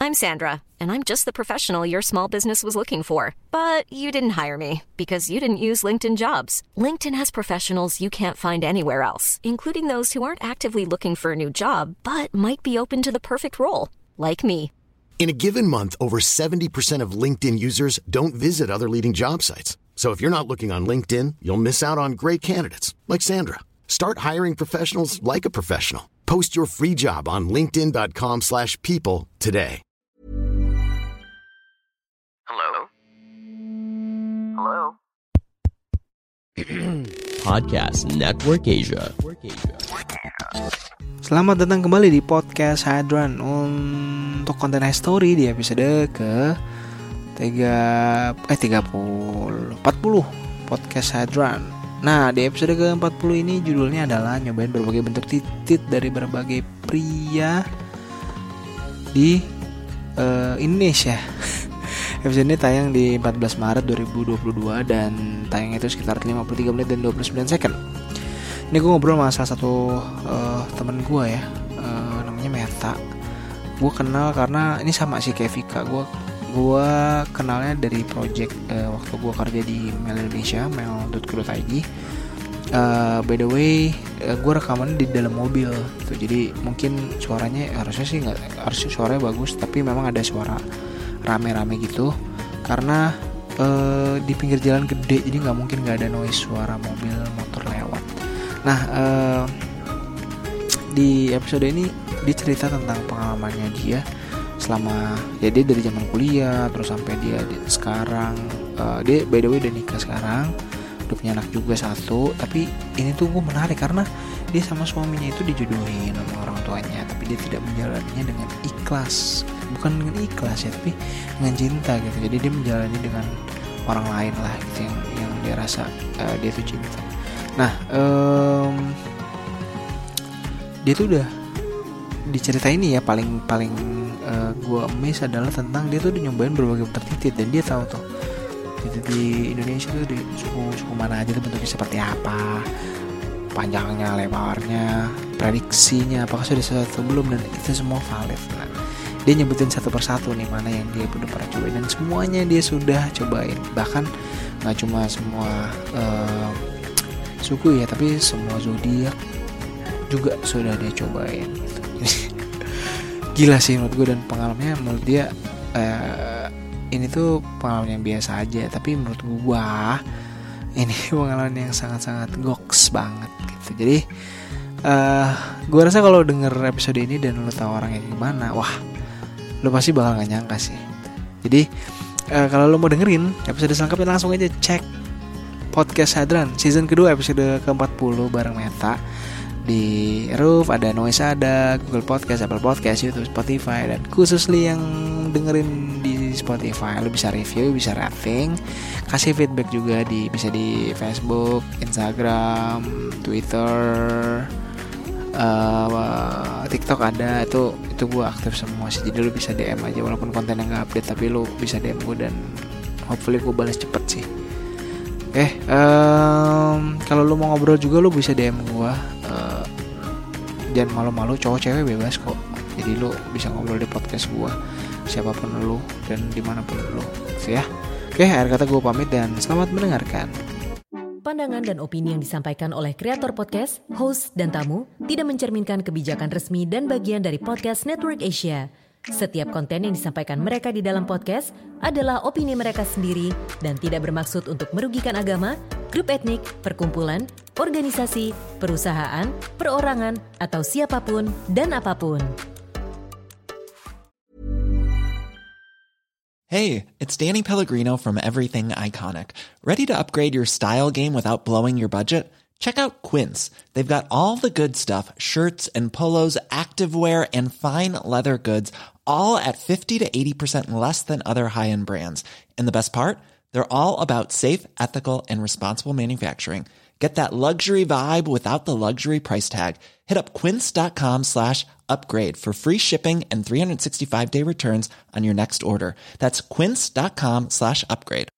I'm Sandra, and I'm just the professional your small business was looking for. But you didn't hire me because you didn't use LinkedIn Jobs. LinkedIn has professionals you can't find anywhere else, including those who aren't actively looking for a new job, but might be open to the perfect role, like me. In a given month, over 70% of LinkedIn users don't visit other leading job sites. So if you're not looking on LinkedIn, you'll miss out on great candidates like Sandra. Start hiring professionals like a professional. Post your free job on linkedin.com/people today. Hello? Hello? Podcast Network Asia. Selamat datang kembali di Podcast Hadran untuk konten history di episode ke 40 Podcast Hadran. Nah, di episode ke-40 ini judulnya adalah nyobain berbagai bentuk titit dari berbagai pria di Indonesia. Episode ini tayang di 14 Maret 2022 dan tayang itu sekitar 53 menit dan 29 second. Ini gue ngobrol sama salah satu temen gue ya, namanya Meta. Gue kenal karena ini sama sih kayak Vika. Gue kenalnya dari project waktu gue kerja di Mail Indonesia, mail.co.id. By the way, gue rekaman di dalam mobil gitu. Jadi mungkin suaranya harusnya suaranya bagus, tapi memang ada suara rame-rame gitu karena di pinggir jalan gede, jadi nggak mungkin nggak ada noise suara mobil motor lewat. Nah, di episode ini dia cerita tentang pengalamannya dia selama dia dari zaman kuliah terus sampai dia sekarang. Dia by the way udah nikah sekarang, udah punya anak juga satu. Tapi ini tuh gue menarik karena dia sama suaminya itu dijodohin sama orang tuanya, tapi dia tidak menjalaninya dengan ikhlas. Bukan dengan ikhlas ya, tapi dengan cinta gitu. Jadi dia menjalani dengan orang lain lah gitu, yang dia rasa dia tuh cinta. Nah, dia tuh udah diceritain ini ya, paling gue amazed adalah tentang dia tuh udah nyobain berbagai bentuk titit, dan dia tahu tuh titit di Indonesia tuh di suku mana aja tuh bentuknya seperti apa, panjangnya, lebarnya, prediksinya apakah sudah sesuatu belum, dan itu semua valid. Nah, dia nyebutin satu persatu nih mana yang dia udah pernah cobain, dan semuanya dia sudah cobain. Bahkan nggak cuma semua suku ya, tapi semua zodiak juga sudah dia cobain gitu. Gila sih menurut gue, dan pengalamannya menurut dia ini tuh pengalaman yang biasa aja, tapi menurut gue ini pengalaman yang sangat-sangat goks banget gitu. Jadi gue rasa kalau denger episode ini dan lo tahu orangnya gimana, wah lo pasti bakal gak nyangka sih. Jadi kalau lo mau dengerin episode selengkapnya, langsung aja cek Podcast Hadran season kedua episode ke-40 bareng Meta. Di Roof ada Noise, ada Google Podcast, Apple Podcast, YouTube, Spotify, dan khusus li yang dengerin di Spotify, lo bisa review, bisa rating, kasih feedback juga bisa di Facebook, Instagram, Twitter, TikTok ada, itu gue aktif semua sih. Jadi lo bisa DM aja walaupun kontennya nggak update, tapi lo bisa DM gue dan hopefully gue balas cepet sih. Kalau lo mau ngobrol juga lo bisa DM gue. Jangan malu-malu, cowok cewek bebas kok. Jadi lo bisa ngobrol di podcast gue, siapapun lo dan dimanapun lo gitu ya. Akhir kata gue pamit dan selamat mendengarkan. Pandangan dan opini yang disampaikan oleh kreator podcast, host, dan tamu tidak mencerminkan kebijakan resmi dan bagian dari Podcast Network Asia. Setiap konten yang disampaikan mereka di dalam podcast adalah opini mereka sendiri dan tidak bermaksud untuk merugikan agama, grup etnik, perkumpulan, organisasi, perusahaan, perorangan, atau siapapun dan apapun. Hey, it's Danny Pellegrino from Everything Iconic. Ready to upgrade your style game without blowing your budget? Check out Quince. They've got all the good stuff, shirts and polos, activewear, and fine leather goods, all at 50 to 80% less than other high-end brands. And the best part? They're all about safe, ethical, and responsible manufacturing. Get that luxury vibe without the luxury price tag. Hit up quince.com/upgrade for free shipping and 365-day returns on your next order. That's quince.com/upgrade.